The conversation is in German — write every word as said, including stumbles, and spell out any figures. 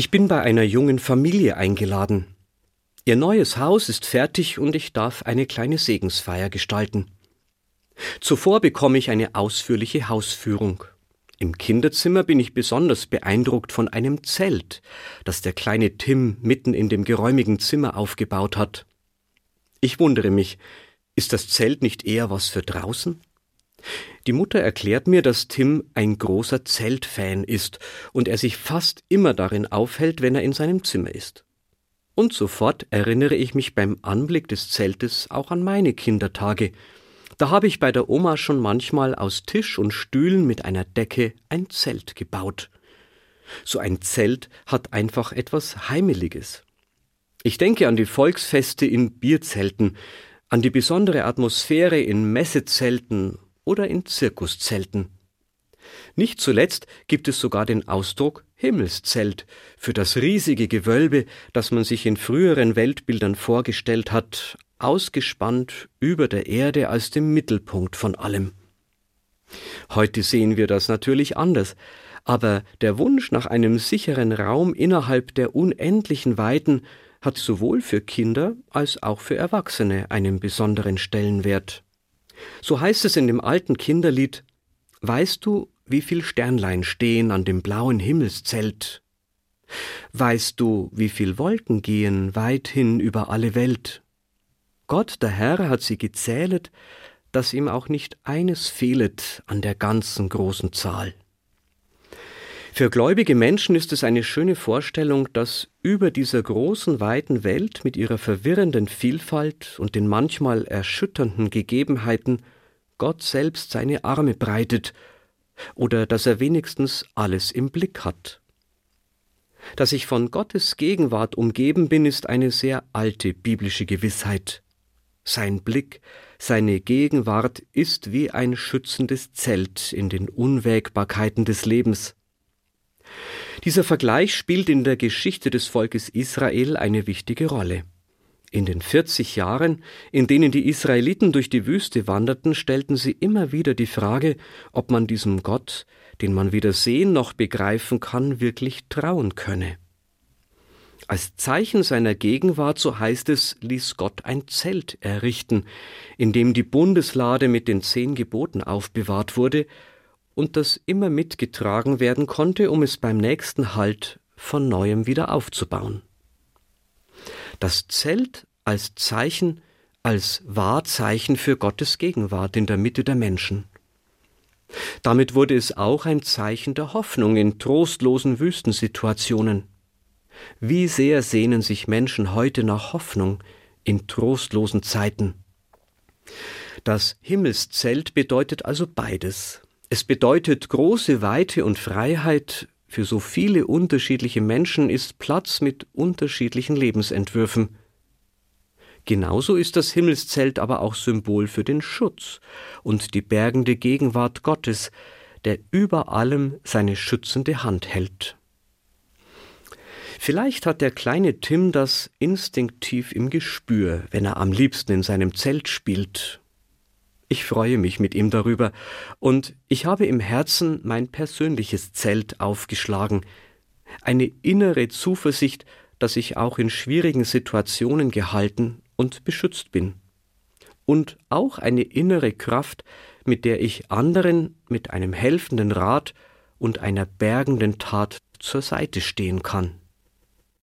Ich bin bei einer jungen Familie eingeladen. Ihr neues Haus ist fertig und ich darf eine kleine Segensfeier gestalten. Zuvor bekomme ich eine ausführliche Hausführung. Im Kinderzimmer bin ich besonders beeindruckt von einem Zelt, das der kleine Tim mitten in dem geräumigen Zimmer aufgebaut hat. Ich wundere mich, ist das Zelt nicht eher was für draußen? Die Mutter erklärt mir, dass Tim ein großer Zeltfan ist und er sich fast immer darin aufhält, wenn er in seinem Zimmer ist. Und sofort erinnere ich mich beim Anblick des Zeltes auch an meine Kindertage. Da habe ich bei der Oma schon manchmal aus Tisch und Stühlen mit einer Decke ein Zelt gebaut. So ein Zelt hat einfach etwas Heimeliges. Ich denke an die Volksfeste in Bierzelten, an die besondere Atmosphäre in Messezelten oder in Zirkuszelten. Nicht zuletzt gibt es sogar den Ausdruck Himmelszelt für das riesige Gewölbe, das man sich in früheren Weltbildern vorgestellt hat, ausgespannt über der Erde als dem Mittelpunkt von allem. Heute sehen wir das natürlich anders, aber der Wunsch nach einem sicheren Raum innerhalb der unendlichen Weiten hat sowohl für Kinder als auch für Erwachsene einen besonderen Stellenwert. So heißt es in dem alten Kinderlied: Weißt du, wie viel Sternlein stehen an dem blauen Himmelszelt? Weißt du, wie viel Wolken gehen weithin über alle Welt? Gott, der Herr, hat sie gezählet, dass ihm auch nicht eines fehlet an der ganzen großen Zahl. Für gläubige Menschen ist es eine schöne Vorstellung, dass über dieser großen, weiten Welt mit ihrer verwirrenden Vielfalt und den manchmal erschütternden Gegebenheiten Gott selbst seine Arme breitet oder dass er wenigstens alles im Blick hat. Dass ich von Gottes Gegenwart umgeben bin, ist eine sehr alte biblische Gewissheit. Sein Blick, seine Gegenwart ist wie ein schützendes Zelt in den Unwägbarkeiten des Lebens. Dieser Vergleich spielt in der Geschichte des Volkes Israel eine wichtige Rolle. In den vierzig Jahren, in denen die Israeliten durch die Wüste wanderten, stellten sie immer wieder die Frage, ob man diesem Gott, den man weder sehen noch begreifen kann, wirklich trauen könne. Als Zeichen seiner Gegenwart, so heißt es, ließ Gott ein Zelt errichten, in dem die Bundeslade mit den zehn Geboten aufbewahrt wurde und das immer mitgetragen werden konnte, um es beim nächsten Halt von Neuem wieder aufzubauen. Das Zelt als Zeichen, als Wahrzeichen für Gottes Gegenwart in der Mitte der Menschen. Damit wurde es auch ein Zeichen der Hoffnung in trostlosen Wüstensituationen. Wie sehr sehnen sich Menschen heute nach Hoffnung in trostlosen Zeiten. Das Himmelszelt bedeutet also beides. Es bedeutet große Weite und Freiheit. Für so viele unterschiedliche Menschen ist Platz mit unterschiedlichen Lebensentwürfen. Genauso ist das Himmelszelt aber auch Symbol für den Schutz und die bergende Gegenwart Gottes, der über allem seine schützende Hand hält. Vielleicht hat der kleine Tim das instinktiv im Gespür, wenn er am liebsten in seinem Zelt spielt. Ich freue mich mit ihm darüber und ich habe im Herzen mein persönliches Zelt aufgeschlagen. Eine innere Zuversicht, dass ich auch in schwierigen Situationen gehalten und beschützt bin. Und auch eine innere Kraft, mit der ich anderen mit einem helfenden Rat und einer bergenden Tat zur Seite stehen kann.